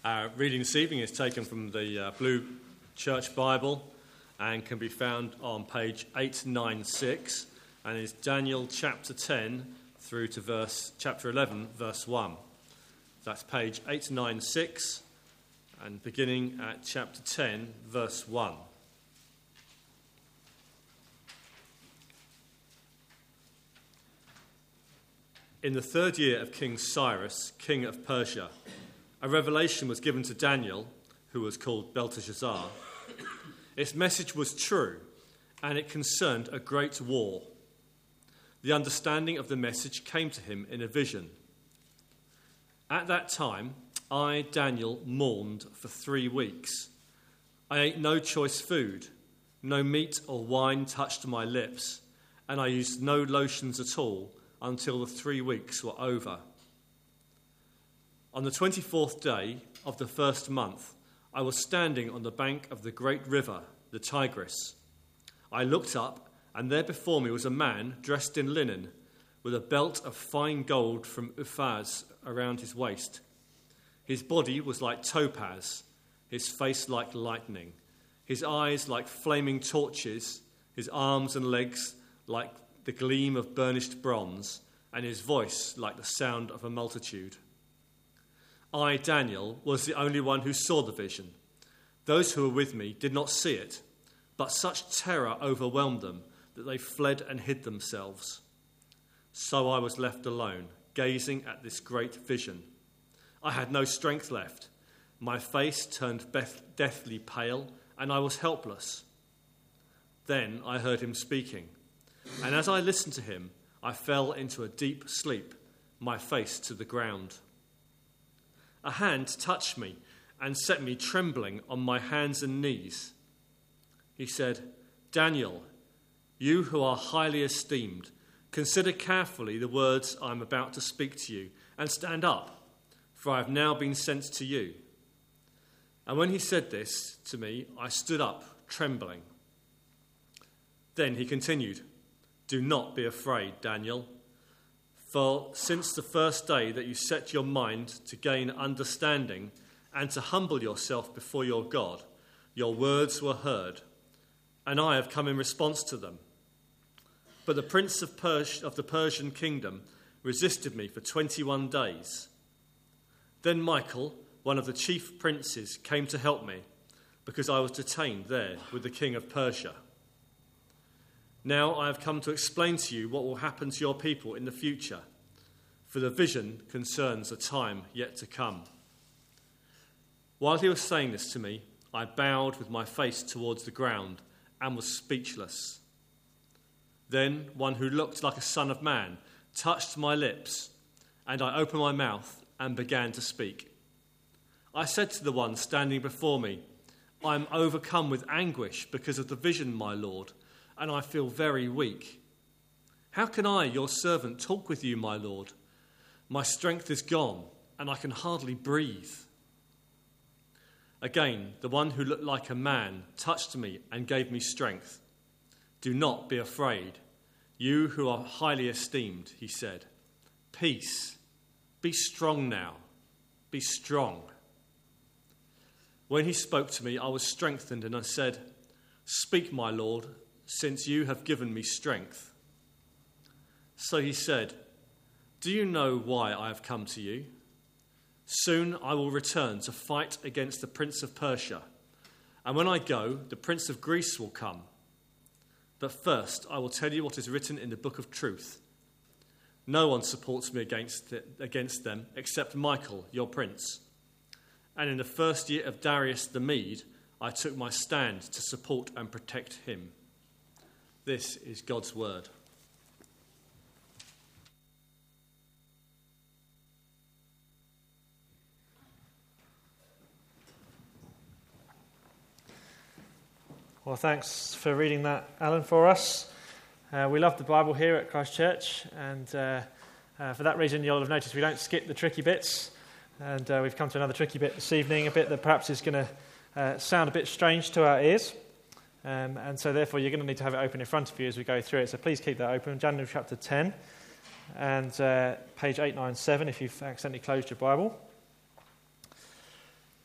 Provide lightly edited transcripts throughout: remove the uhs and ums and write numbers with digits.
Our reading this evening is taken from the Blue Church Bible and can be found on page 896 and is Daniel chapter 10 through to chapter 11, verse 1. That's page 896 and beginning at chapter 10, verse 1. In the third year of King Cyrus, king of Persia, a revelation was given to Daniel, who was called Belteshazzar. Its message was true, and it concerned a great war. The understanding of the message came to him in a vision. At that time, I, Daniel, mourned for 3 weeks. I ate no choice food, no meat or wine touched my lips, and I used no lotions at all until the 3 weeks were over. On the 24th day of the first month, I was standing on the bank of the great river, the Tigris. I looked up, and there before me was a man dressed in linen, with a belt of fine gold from Uphaz around his waist. His body was like topaz, his face like lightning, his eyes like flaming torches, his arms and legs like the gleam of burnished bronze, and his voice like the sound of a multitude. I, Daniel, was the only one who saw the vision. Those who were with me did not see it, but such terror overwhelmed them that they fled and hid themselves. So I was left alone, gazing at this great vision. I had no strength left. My face turned deathly pale, and I was helpless. Then I heard him speaking, and as I listened to him, I fell into a deep sleep, my face to the ground. A hand touched me and set me trembling on my hands and knees. He said, Daniel, you who are highly esteemed, consider carefully the words I am about to speak to you, and stand up, for I have now been sent to you. And when he said this to me, I stood up, trembling. Then he continued, Do not be afraid, Daniel. For since the first day that you set your mind to gain understanding and to humble yourself before your God, your words were heard, and I have come in response to them. But the prince of the Persian kingdom resisted me for 21 days. Then Michael, one of the chief princes, came to help me, because I was detained there with the king of Persia. Now I have come to explain to you what will happen to your people in the future, for the vision concerns a time yet to come. While he was saying this to me, I bowed with my face towards the ground and was speechless. Then one who looked like a son of man touched my lips, and I opened my mouth and began to speak. I said to the one standing before me, I am overcome with anguish because of the vision, my Lord, and I feel very weak. How can I, your servant, talk with you, my Lord? My strength is gone, and I can hardly breathe. Again, the one who looked like a man touched me and gave me strength. Do not be afraid, you who are highly esteemed, he said. Peace. Be strong now. Be strong. When he spoke to me, I was strengthened, and I said, Speak, my Lord, since you have given me strength. So he said, Do you know why I have come to you? Soon I will return to fight against the prince of Persia, and when I go, the prince of Greece will come. But first I will tell you what is written in the book of truth. No one supports me against them except Michael, your prince. And in the first year of Darius the Mede, I took my stand to support and protect him. This is God's word. Well, thanks for reading that, Alan, for us. We love the Bible here at Christ Church, and for that reason you'll have noticed we don't skip the tricky bits, and we've come to another tricky bit this evening, a bit that perhaps is going to sound a bit strange to our ears, and so therefore you're going to need to have it open in front of you as we go through it, so please keep that open. Daniel chapter 10 and page 897 if you've accidentally closed your Bible.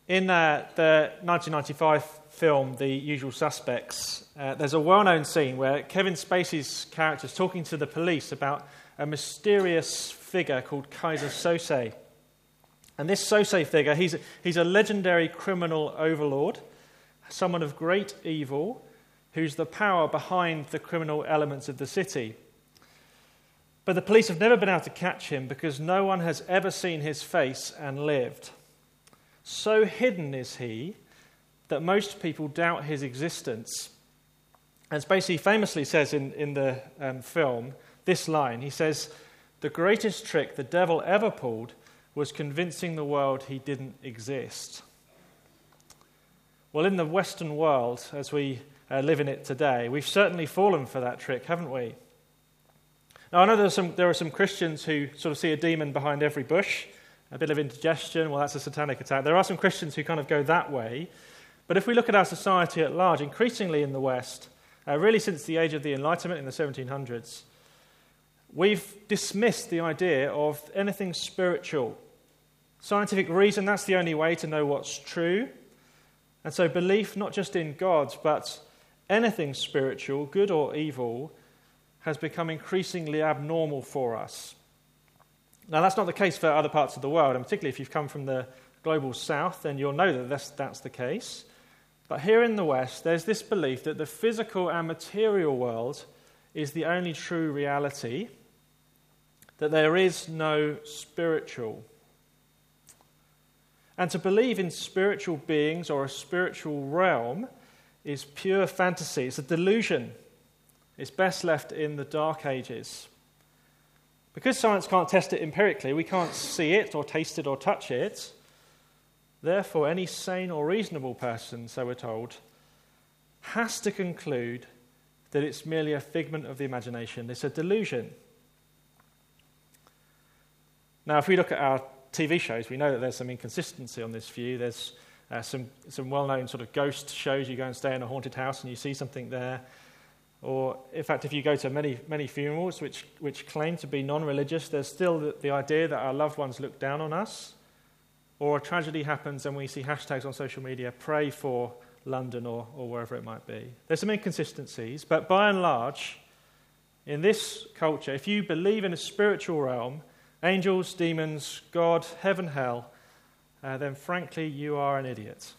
In the 1995 film, The Usual Suspects, there's a well-known scene where Kevin Spacey's character is talking to the police about a mysterious figure called Kaiser Sose. And this Sose figure, he's a legendary criminal overlord, someone of great evil, who's the power behind the criminal elements of the city. But the police have never been able to catch him because no one has ever seen his face and lived. So hidden is he that most people doubt his existence. And Spacey famously says in the film this line. He says, "The greatest trick the devil ever pulled was convincing the world he didn't exist." Well, in the Western world, as we live in it today, we've certainly fallen for that trick, haven't we? Now, I know there are some Christians who sort of see a demon behind every bush, a bit of indigestion, well, that's a satanic attack. There are some Christians who kind of go that way. But if we look at our society at large, increasingly in the West, really since the age of the Enlightenment in the 1700s, we've dismissed the idea of anything spiritual. Scientific reason, that's the only way to know what's true. And so belief, not just in God, but anything spiritual, good or evil, has become increasingly abnormal for us. Now, that's not the case for other parts of the world, and particularly if you've come from the global south, then you'll know that that's the case. But here in the West, there's this belief that the physical and material world is the only true reality, that there is no spiritual. And to believe in spiritual beings or a spiritual realm is pure fantasy. It's a delusion. It's best left in the Dark Ages. Because science can't test it empirically, we can't see it or taste it or touch it. Therefore, any sane or reasonable person, so we're told, has to conclude that it's merely a figment of the imagination. It's a delusion. Now, if we look at our TV shows, we know that there's some inconsistency on this view. There's some well-known sort of ghost shows. You go and stay in a haunted house and you see something there. Or, in fact, if you go to many funerals which claim to be non-religious, there's still the idea that our loved ones look down on us. Or a tragedy happens and we see hashtags on social media, pray for London or wherever it might be. There's some inconsistencies, but by and large, in this culture, if you believe in a spiritual realm, angels, demons, God, heaven, hell, then frankly you are an idiot.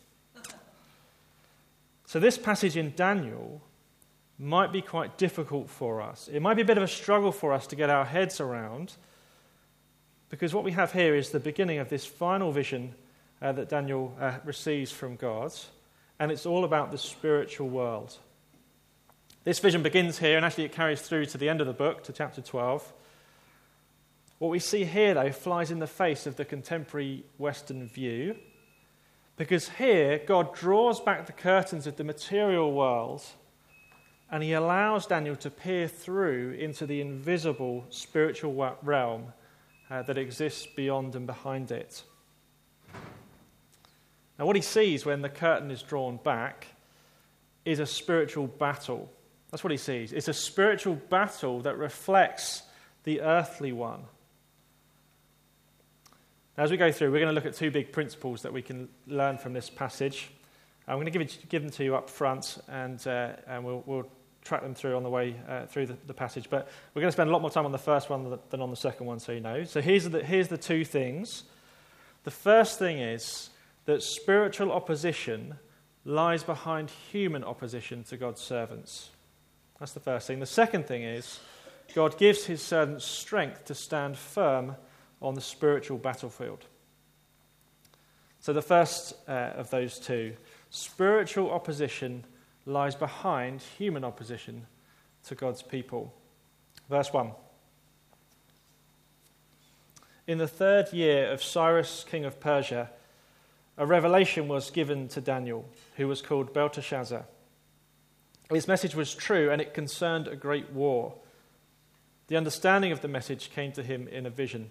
So this passage in Daniel might be quite difficult for us. It might be a bit of a struggle for us to get our heads around, because what we have here is the beginning of this final vision that Daniel receives from God, and it's all about the spiritual world. This vision begins here, and actually it carries through to the end of the book, to chapter 12. What we see here, though, flies in the face of the contemporary Western view, because here God draws back the curtains of the material world and he allows Daniel to peer through into the invisible spiritual realm that exists beyond and behind it. Now, what he sees when the curtain is drawn back is a spiritual battle. That's what he sees. It's a spiritual battle that reflects the earthly one. Now, as we go through, we're going to look at two big principles that we can learn from this passage. I'm going to give them to you up front, and we'll track them through on the way through the passage. But we're going to spend a lot more time on the first one than on the second one, so you know. So here's the two things. The first thing is that spiritual opposition lies behind human opposition to God's servants. That's the first thing. The second thing is God gives his servants strength to stand firm on the spiritual battlefield. So the first of those two, spiritual opposition lies behind human opposition to God's people. Verse 1. In the 3rd year of Cyrus, king of Persia, a revelation was given to Daniel, who was called Belteshazzar. His message was true, and it concerned a great war. The understanding of the message came to him in a vision.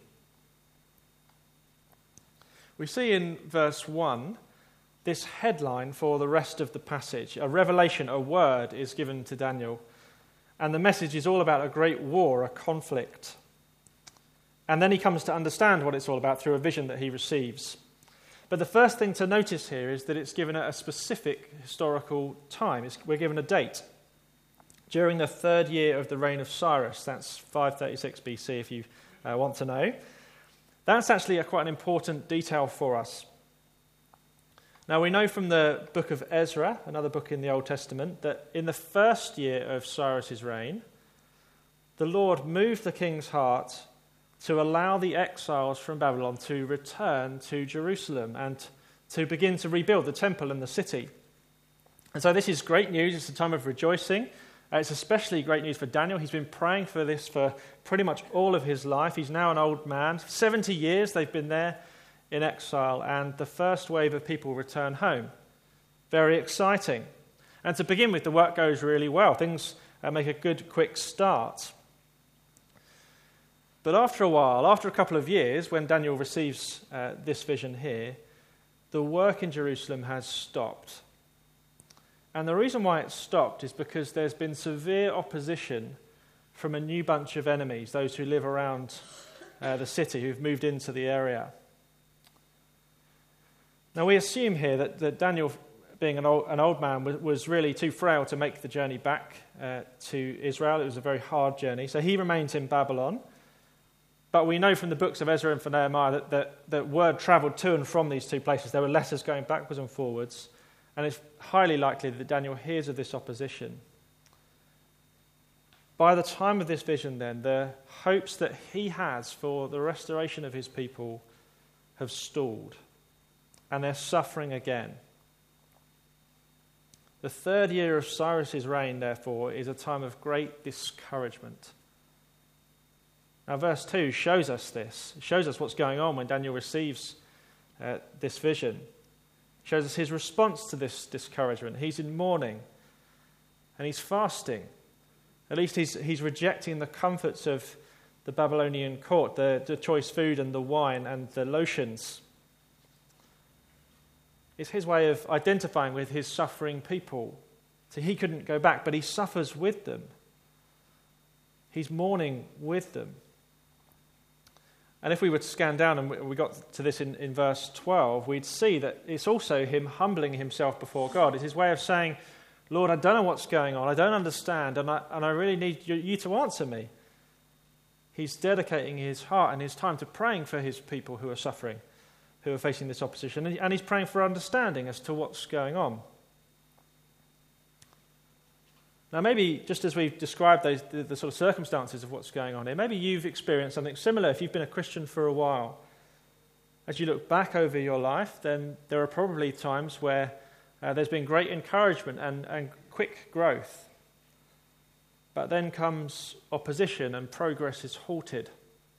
We see in verse 1 this headline for the rest of the passage. A revelation, a word, is given to Daniel. And the message is all about a great war, a conflict. And then he comes to understand what it's all about through a vision that he receives. But the first thing to notice here is that it's given at a specific historical time. We're given a date. During the third year of the reign of Cyrus, that's 536 BC if you want to know. That's actually quite an important detail for us. Now we know from the book of Ezra, another book in the Old Testament, that in the first year of Cyrus's reign, the Lord moved the king's heart to allow the exiles from Babylon to return to Jerusalem and to begin to rebuild the temple and the city. And so this is great news. It's a time of rejoicing. It's especially great news for Daniel. He's been praying for this for pretty much all of his life. He's now an old man. 70 years they've been there in exile, and the first wave of people return home. Very exciting. And to begin with, the work goes really well. Things make a good, quick start. But after a while, after a couple of years, when Daniel receives this vision here, the work in Jerusalem has stopped. And the reason why it's stopped is because there's been severe opposition from a new bunch of enemies, those who live around the city, who've moved into the area. Now we assume here that Daniel, being an old man, was really too frail to make the journey back to Israel. It was a very hard journey. So he remains in Babylon. But we know from the books of Ezra and from Nehemiah that word travelled to and from these two places. There were letters going backwards and forwards. And it's highly likely that Daniel hears of this opposition. By the time of this vision, then, the hopes that he has for the restoration of his people have stalled. And they're suffering again. The third year of Cyrus's reign, therefore, is a time of great discouragement. Now, verse 2 shows us this. It shows us what's going on when Daniel receives this vision. It shows us his response to this discouragement. He's in mourning and he's fasting. At least he's rejecting the comforts of the Babylonian court, the choice food and the wine and the lotions. It's his way of identifying with his suffering people. So he couldn't go back, but he suffers with them. He's mourning with them. And if we were to scan down, and we got to this in verse 12, we'd see that it's also him humbling himself before God. It's his way of saying, Lord, I don't know what's going on. I don't understand, and I really need you to answer me. He's dedicating his heart and his time to praying for his people who are suffering, who are facing this opposition, and he's praying for understanding as to what's going on. Now, maybe just as we've described the sort of circumstances of what's going on here, maybe you've experienced something similar if you've been a Christian for a while. As you look back over your life, then there are probably times where there's been great encouragement and quick growth. But then comes opposition and progress is halted.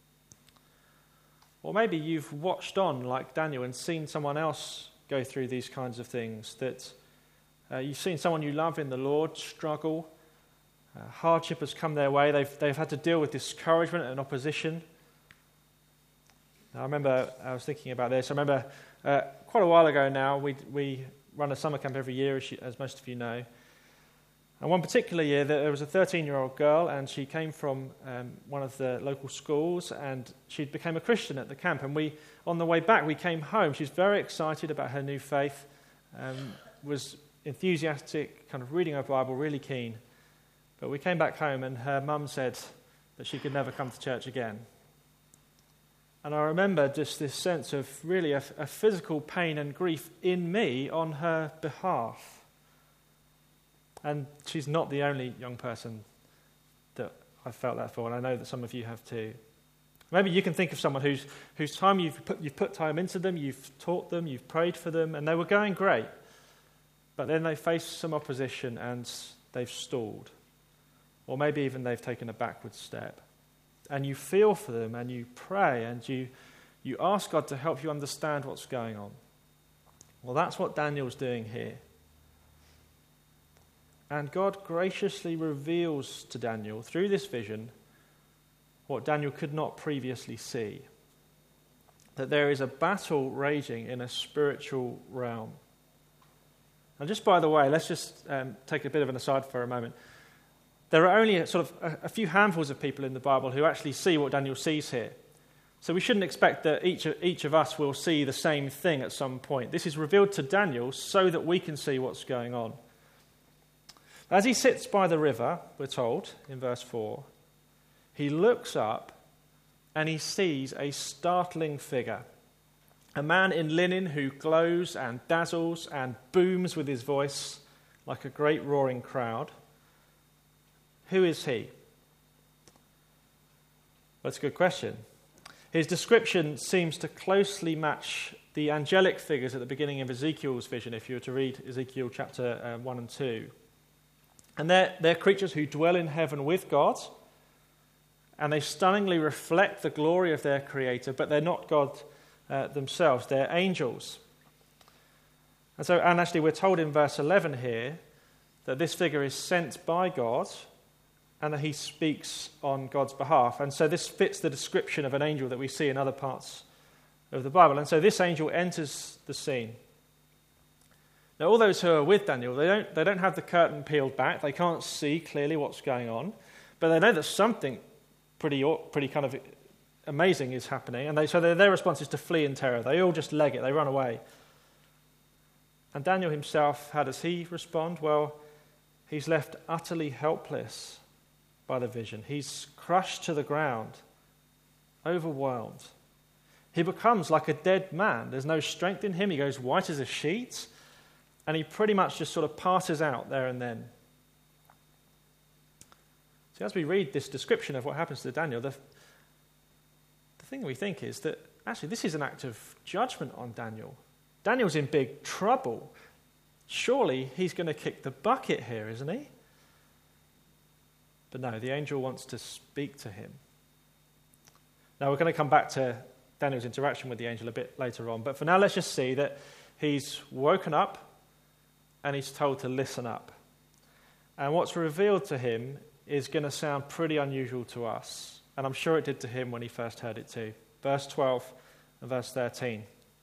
Or maybe you've watched on like Daniel and seen someone else go through these kinds of things, that you've seen someone you love in the Lord struggle. Hardship has come their way. They've had to deal with discouragement and opposition. Now, I was thinking about this. I remember quite a while ago now, we run a summer camp every year, as most of you know. And one particular year, there was a 13-year-old girl, and she came from one of the local schools, and she became a Christian at the camp. And on the way back, we came home. She was very excited about her new faith, was enthusiastic, kind of reading her Bible, really keen. But we came back home and her mum said that she could never come to church again. And I remember just this sense of really a physical pain and grief in me on her behalf. And she's not the only young person that I've felt that for, and I know that some of you have too. Maybe you can think of someone whose time you've put time into them, you've taught them, you've prayed for them, and they were going great. But then they faced some opposition and they've stalled. Or maybe even they've taken a backward step. And you feel for them and you pray and you ask God to help you understand what's going on. Well, that's what Daniel's doing here. And God graciously reveals to Daniel through this vision what Daniel could not previously see. That there is a battle raging in a spiritual realm. And just by the way, let's just take a bit of an aside for a moment. There are only a few handfuls of people in the Bible who actually see what Daniel sees here. So we shouldn't expect that each of us will see the same thing at some point. This is revealed to Daniel so that we can see what's going on. As he sits by the river, we're told in verse 4, he looks up and he sees a startling figure, a man in linen who glows and dazzles and booms with his voice like a great roaring crowd. Who is he? That's a good question. His description seems to closely match the angelic figures at the beginning of Ezekiel's vision, if you were to read Ezekiel chapter 1 and 2. And they're creatures who dwell in heaven with God, and they stunningly reflect the glory of their Creator, but they're not God themselves, they're angels. And actually we're told in verse 11 here that this figure is sent by God and that he speaks on God's behalf. And so this fits the description of an angel that we see in other parts of the Bible. And so this angel enters the scene. Now all those who are with Daniel, they don't have the curtain peeled back. They can't see clearly what's going on, but they know that something pretty kind of amazing is happening. And so their response is to flee in terror. They all just leg it. They run away. And Daniel himself, how does he respond? Well, he's left utterly helpless by the vision. He's crushed to the ground, overwhelmed. He becomes like a dead man. There's no strength in him. He goes white as a sheet, and he pretty much just sort of passes out there and then. So as we read this description of what happens to Daniel, the thing we think is that actually this is an act of judgment on Daniel. Daniel's in big trouble. Surely he's going to kick the bucket here, isn't he? But no, the angel wants to speak to him. Now we're going to come back to Daniel's interaction with the angel a bit later on, but for now let's just see that he's woken up and he's told to listen up. And what's revealed to him is going to sound pretty unusual to us, and I'm sure it did to him when he first heard it too. Verse 12 and verse 13.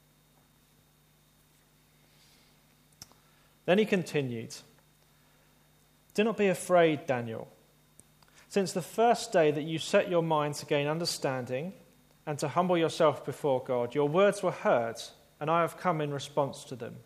Then he continued, "Do not be afraid, Daniel. Since the first day that you set your mind to gain understanding and to humble yourself before God, your words were heard, and I have come in response to them.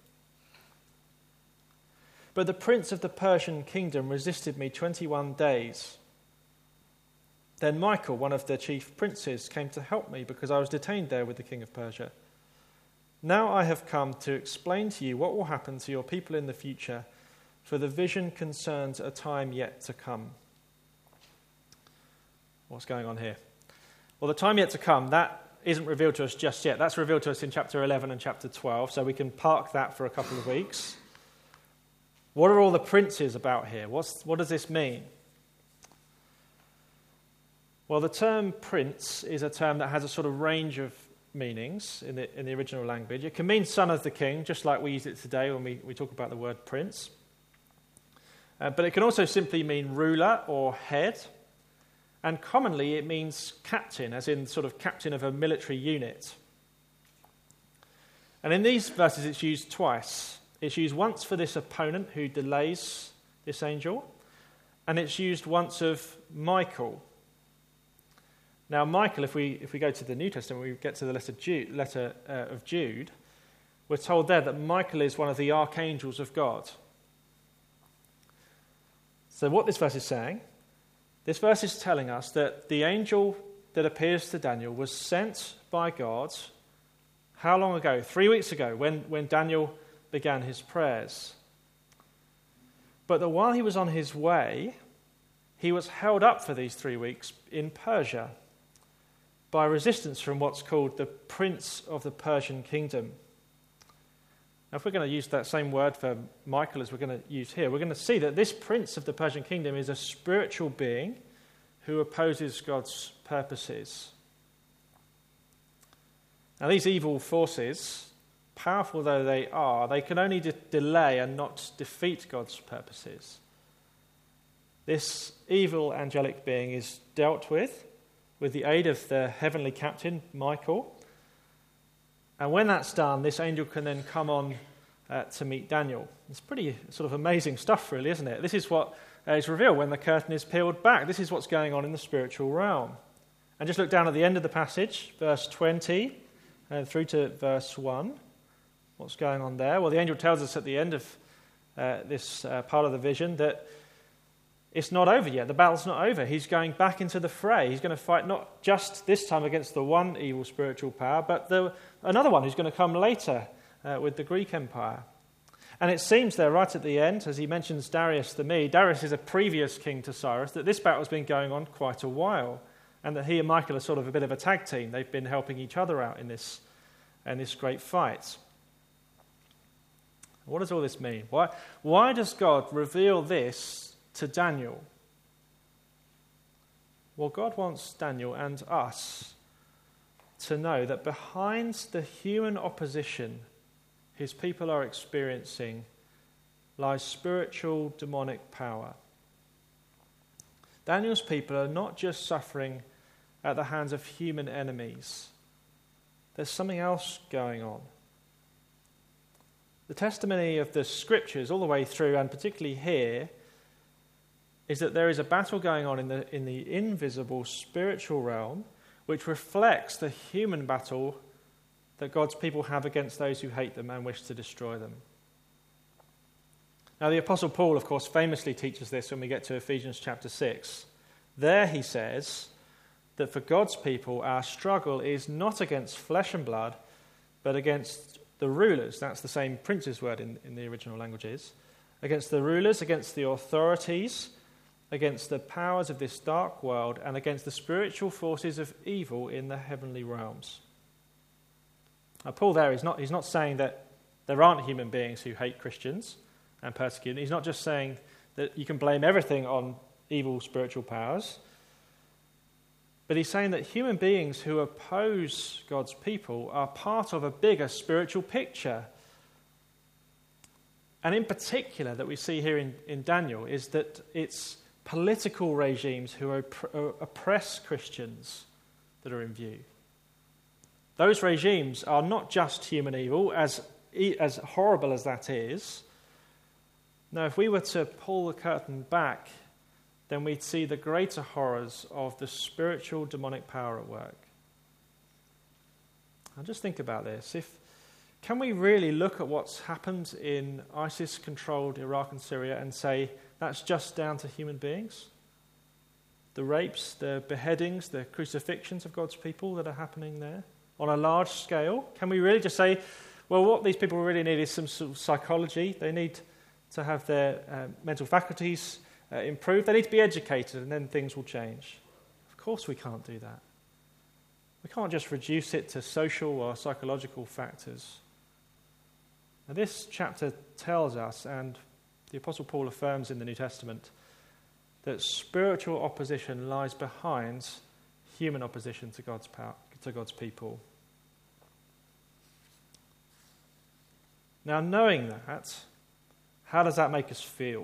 But the prince of the Persian kingdom resisted me 21 days. Then Michael, one of the chief princes, came to help me because I was detained there with the king of Persia. Now I have come to explain to you what will happen to your people in the future, for the vision concerns a time yet to come." What's going on here? Well, the time yet to come, that isn't revealed to us just yet. That's revealed to us in chapter 11 and chapter 12, so we can park that for a couple of weeks. What are all the princes about here? What does this mean? Well, the term prince is a term that has a sort of range of meanings in the original language. It can mean son of the king, just like we use it today when we talk about the word prince. But it can also simply mean ruler or head. And commonly it means captain, as in sort of captain of a military unit. And in these verses it's used twice. It's used once for this opponent who delays this angel, and it's used once of Michael. Now Michael, if we go to the New Testament, we get to the letter of Jude, we're told there that Michael is one of the archangels of God. So what this verse is saying, this verse is telling us that the angel that appears to Daniel was sent by God how long ago? 3 weeks ago, when Daniel began his prayers. But that while he was on his way, he was held up for these 3 weeks in Persia by resistance from what's called the prince of the Persian kingdom. Now, if we're going to use that same word for Michael as we're going to use here, we're going to see that this prince of the Persian kingdom is a spiritual being who opposes God's purposes. Now, these evil forces, powerful though they are, they can only delay and not defeat God's purposes. This evil angelic being is dealt with the aid of the heavenly captain, Michael. And when that's done, this angel can then come on to meet Daniel. It's pretty sort of amazing stuff, really, isn't it? This is what is revealed when the curtain is peeled back. This is what's going on in the spiritual realm. And just look down at the end of the passage, verse 20, through to verse 1. What's going on there? Well, the angel tells us at the end of this part of the vision that it's not over yet. The battle's not over. He's going back into the fray. He's going to fight not just this time against the one evil spiritual power, but another one who's going to come later with the Greek Empire. And it seems there, right at the end, as he mentions Darius the Mede, Darius is a previous king to Cyrus, that this battle's been going on quite a while, and that he and Michael are sort of a bit of a tag team. They've been helping each other out in this great fight. What does all this mean? Why does God reveal this to Daniel? Well, God wants Daniel and us to know that behind the human opposition his people are experiencing lies spiritual demonic power. Daniel's people are not just suffering at the hands of human enemies. There's something else going on. The testimony of the scriptures all the way through, and particularly here, is that there is a battle going on in the invisible spiritual realm which reflects the human battle that God's people have against those who hate them and wish to destroy them. Now, the Apostle Paul, of course, famously teaches this when we get to Ephesians chapter 6. There he says that for God's people, our struggle is not against flesh and blood, but against the rulers. That's the same prince's word in the original languages. Against the rulers, against the authorities, against the powers of this dark world, and against the spiritual forces of evil in the heavenly realms. Now, Paul there, he's not saying that there aren't human beings who hate Christians and persecute them. He's not just saying that you can blame everything on evil spiritual powers. But he's saying that human beings who oppose God's people are part of a bigger spiritual picture. And in particular, that we see here in Daniel, is that it's political regimes who oppress Christians that are in view. Those regimes are not just human evil, as horrible as that is. No, if we were to pull the curtain back, then we'd see the greater horrors of the spiritual demonic power at work. Now just think about this. Can we really look at what's happened in ISIS-controlled Iraq and Syria and say that's just down to human beings? The rapes, the beheadings, the crucifixions of God's people that are happening there on a large scale? Can we really just say, well, what these people really need is some sort of psychology. They need to have their mental faculties improved. They need to be educated, and then things will change. Of course we can't do that. We can't just reduce it to social or psychological factors. Now, this chapter tells us, and the Apostle Paul affirms in the New Testament, that spiritual opposition lies behind human opposition to God's power, to God's people. Now, knowing that, how does that make us feel?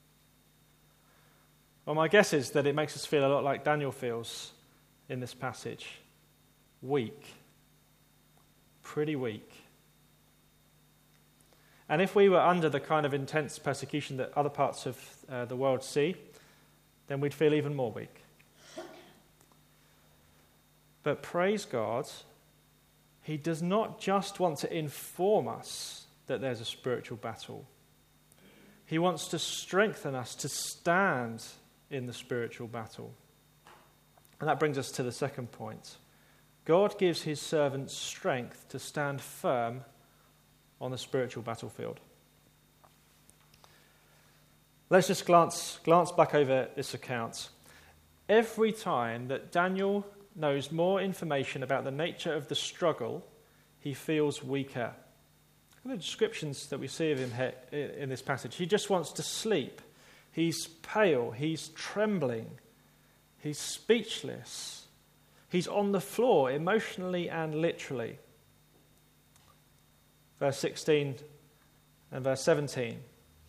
Well, my guess is that it makes us feel a lot like Daniel feels in this passage. Weak. Pretty weak. And if we were under the kind of intense persecution that other parts of the world see, then we'd feel even more weak. But praise God, he does not just want to inform us that there's a spiritual battle. He wants to strengthen us to stand in the spiritual battle. And that brings us to the second point. God gives his servants strength to stand firm on the spiritual battlefield. Let's just glance back over this account. Every time that Daniel knows more information about the nature of the struggle, he feels weaker. Look at the descriptions that we see of him in this passage. He just wants to sleep. He's pale. He's trembling. He's speechless. He's on the floor emotionally and literally. Verse 16 and verse 17.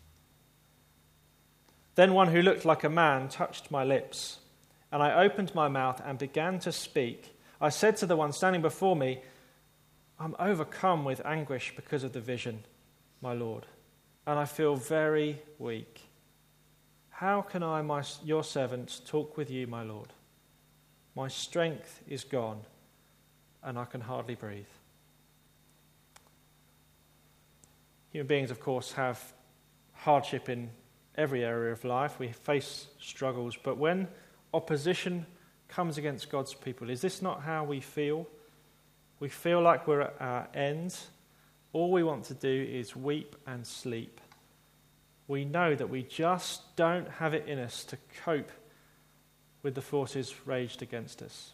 Then one who looked like a man touched my lips, and I opened my mouth and began to speak. I said to the one standing before me, I'm overcome with anguish because of the vision, my Lord, and I feel very weak. How can I, your servant, talk with you, my Lord? My strength is gone, and I can hardly breathe. Human beings, of course, have hardship in every area of life. We face struggles, but when opposition comes against God's people, is this not how we feel? We feel like we're at our end. All we want to do is weep and sleep. We know that we just don't have it in us to cope with the forces raged against us.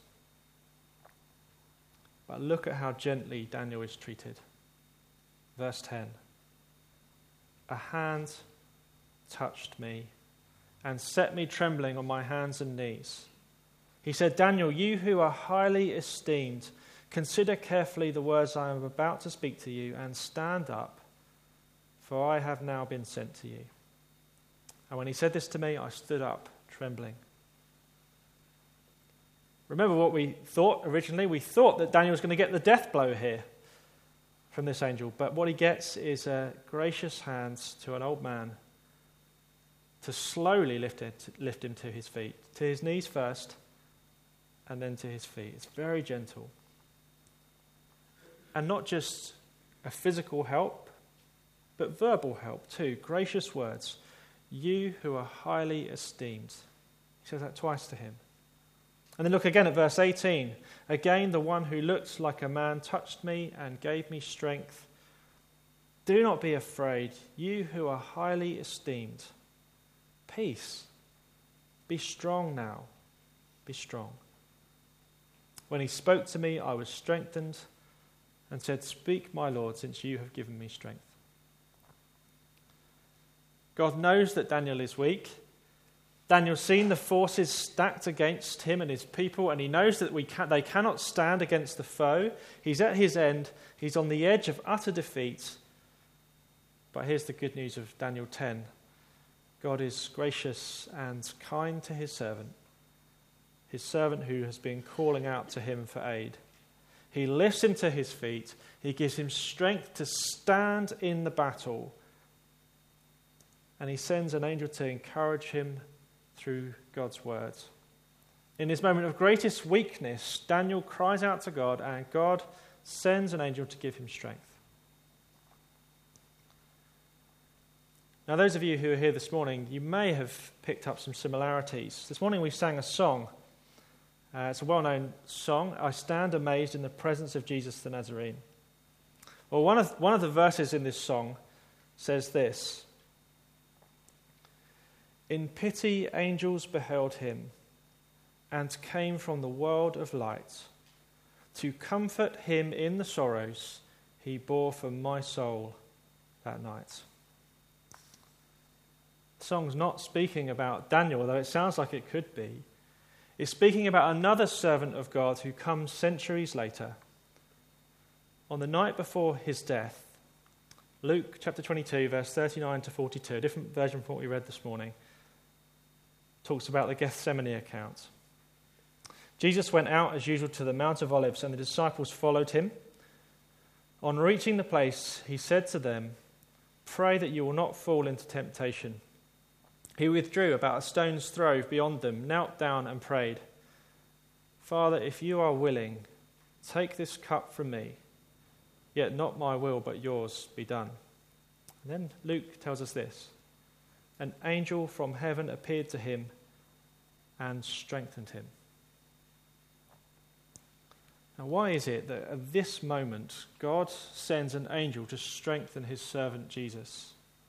But look at how gently Daniel is treated. Verse 10. A hand touched me and set me trembling on my hands and knees. He said, Daniel, you who are highly esteemed, consider carefully the words I am about to speak to you and stand up, for I have now been sent to you. And when he said this to me, I stood up, trembling. Remember what we thought originally? We thought that Daniel was going to get the death blow here from this angel, but what he gets is a gracious hand to an old man to slowly lift him to his feet, to his knees first, and then to his feet. It's very gentle. And not just a physical help, but verbal help too. Gracious words. You who are highly esteemed. He says that twice to him. And then look again at verse 18. Again, the one who looked like a man touched me and gave me strength. Do not be afraid, you who are highly esteemed. Peace. Be strong now. Be strong. When he spoke to me, I was strengthened and said, Speak, my Lord, since you have given me strength. God knows that Daniel is weak. Daniel's seen the forces stacked against him and his people, and he knows that they cannot stand against the foe. He's at his end. He's on the edge of utter defeat. But here's the good news of Daniel 10. God is gracious and kind to his servant who has been calling out to him for aid. He lifts him to his feet. He gives him strength to stand in the battle. And he sends an angel to encourage him through God's words. In his moment of greatest weakness, Daniel cries out to God, and God sends an angel to give him strength. Now, those of you who are here this morning, you may have picked up some similarities. This morning we sang a song. It's a well-known song, I stand amazed in the presence of Jesus the Nazarene. Well, one of the verses in this song says this. In pity angels beheld him and came from the world of light to comfort him in the sorrows he bore for my soul that night. The song's not speaking about Daniel, though it sounds like it could be. It's speaking about another servant of God who comes centuries later. On the night before his death, Luke chapter 22, verse 39 to 42, a different version from what we read this morning, talks about the Gethsemane account. Jesus went out as usual to the Mount of Olives, and the disciples followed him. On reaching the place, he said to them, Pray that you will not fall into temptation. He withdrew about a stone's throw beyond them, knelt down and prayed, Father, if you are willing, take this cup from me, yet not my will but yours be done. And then Luke tells us this. An angel from heaven appeared to him and strengthened him. Now, why is it that at this moment God sends an angel to strengthen his servant Jesus?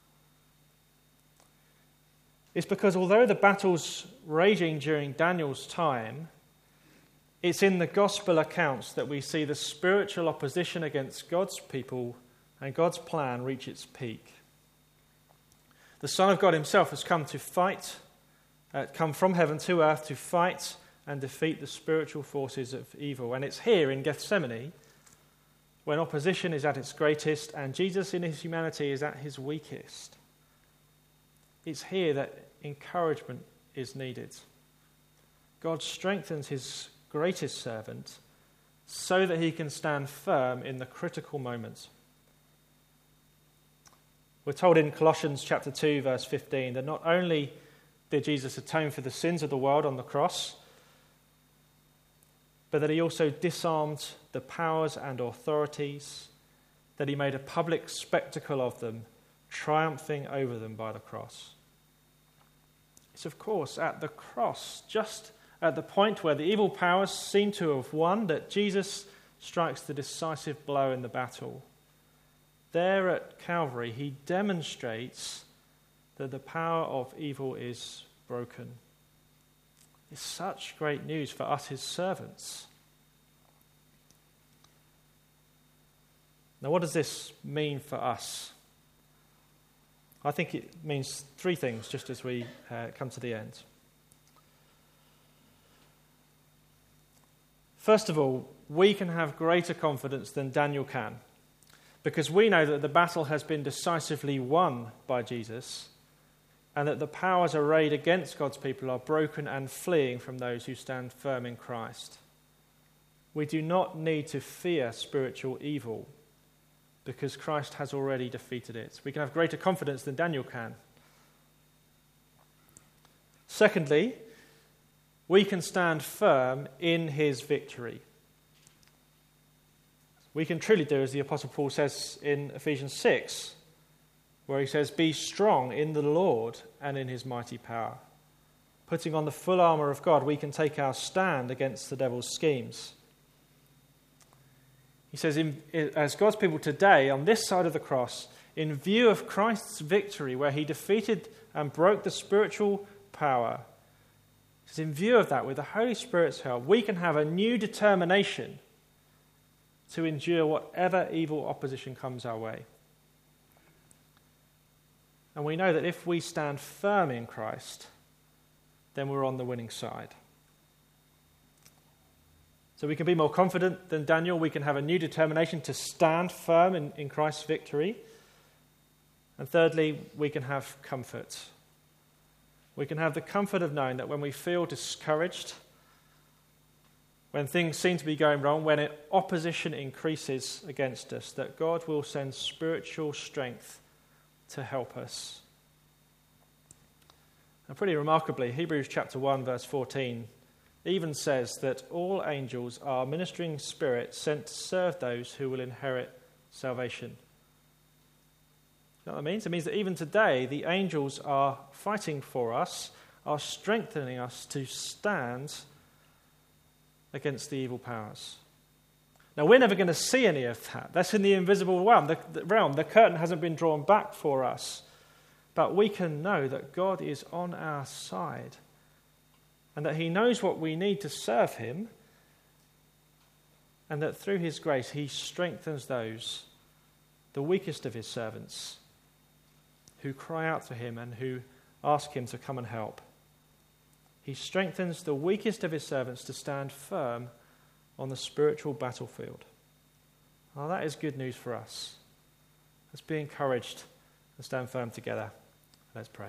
It's because although the battle's raging during Daniel's time, it's in the gospel accounts that we see the spiritual opposition against God's people and God's plan reach its peak. The Son of God himself has come to fight, come from heaven to earth to fight and defeat the spiritual forces of evil. And it's here in Gethsemane when opposition is at its greatest and Jesus in his humanity is at his weakest. It's here that encouragement is needed. God strengthens his greatest servant so that he can stand firm in the critical moments. We're told in Colossians chapter 2, verse 15, that not only did Jesus atone for the sins of the world on the cross, but that he also disarmed the powers and authorities, that he made a public spectacle of them, triumphing over them by the cross. It's, of course, at the cross, just at the point where the evil powers seem to have won, that Jesus strikes the decisive blow in the battle. There at Calvary, he demonstrates that the power of evil is broken. It's such great news for us, his servants. Now, what does this mean for us? I think it means three things just as we come to the end. First of all, we can have greater confidence than Daniel can, because we know that the battle has been decisively won by Jesus, and that the powers arrayed against God's people are broken and fleeing from those who stand firm in Christ. We do not need to fear spiritual evil, because Christ has already defeated it. We can have greater confidence than Daniel can. Secondly, we can stand firm in his victory. We can truly do as the Apostle Paul says in Ephesians 6, where he says, "Be strong in the Lord and in his mighty power." Putting on the full armour of God, we can take our stand against the devil's schemes. He says, as God's people today, on this side of the cross, in view of Christ's victory, where he defeated and broke the spiritual power, he says, in view of that, with the Holy Spirit's help, we can have a new determination to endure whatever evil opposition comes our way. And we know that if we stand firm in Christ, then we're on the winning side. So we can be more confident than Daniel. We can have a new determination to stand firm in Christ's victory. And thirdly, we can have comfort. We can have the comfort of knowing that when we feel discouraged, when things seem to be going wrong, when opposition increases against us, that God will send spiritual strength to help us. And pretty remarkably, Hebrews chapter 1, verse 14, even says that all angels are ministering spirits sent to serve those who will inherit salvation. You know what that means? It means that even today, the angels are fighting for us, are strengthening us to stand against the evil powers. Now, we're never going to see any of that. That's in the invisible realm. The curtain hasn't been drawn back for us. But we can know that God is on our side and that he knows what we need to serve him, and that through his grace he strengthens those, the weakest of his servants, who cry out to him and who ask him to come and help. He strengthens the weakest of his servants to stand firm on the spiritual battlefield. Well, that is good news for us. Let's be encouraged and stand firm together. Let's pray.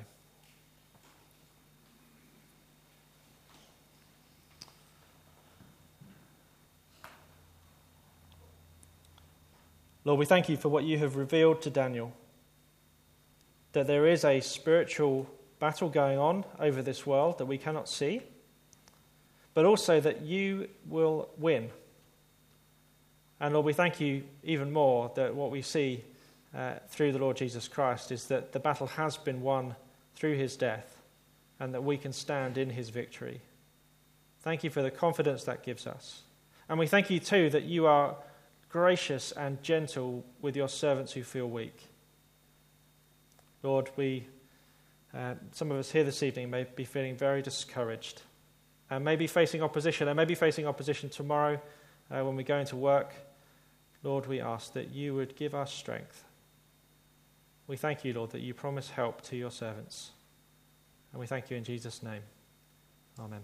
Lord, we thank you for what you have revealed to Daniel, that there is a spiritual battle going on over this world that we cannot see, but also that you will win. And Lord, we thank you even more that what we see through the Lord Jesus Christ is that the battle has been won through his death, and that we can stand in his victory. Thank you for the confidence that gives us. And we thank you too that you are gracious and gentle with your servants who feel weak. Lord, some of us here this evening may be feeling very discouraged and may be facing opposition. And may be facing opposition tomorrow when we go into work. Lord, we ask that you would give us strength. We thank you, Lord, that you promise help to your servants. And we thank you in Jesus' name. Amen.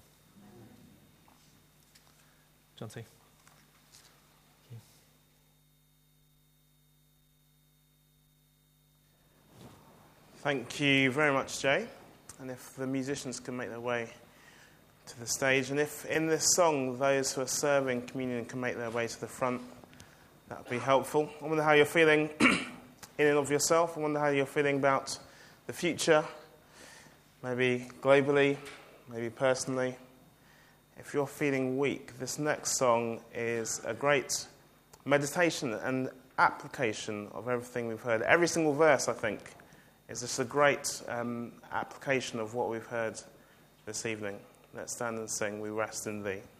John T. Thank you very much, Jay. And if the musicians can make their way to the stage, and if in this song those who are serving communion can make their way to the front, that would be helpful. I wonder how you're feeling in and of yourself. I wonder how you're feeling about the future, maybe globally, maybe personally. if you're feeling weak, this next song is a great meditation and application of everything we've heard. Every single verse, I think, is just a great application of what we've heard this evening. Let's stand and sing, We Rest in Thee.